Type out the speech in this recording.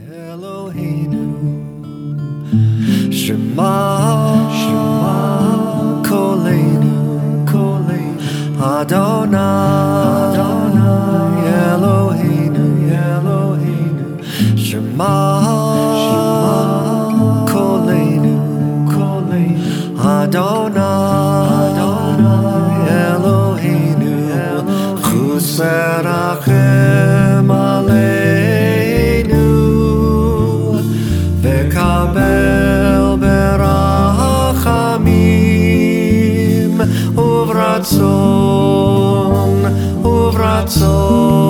Eloheinu Shema Koleinu Adonai Eloheinu Shema Koleinu Adonai Eloheinu Chuserachem Aleinu Vekabel berachamim Uvratzon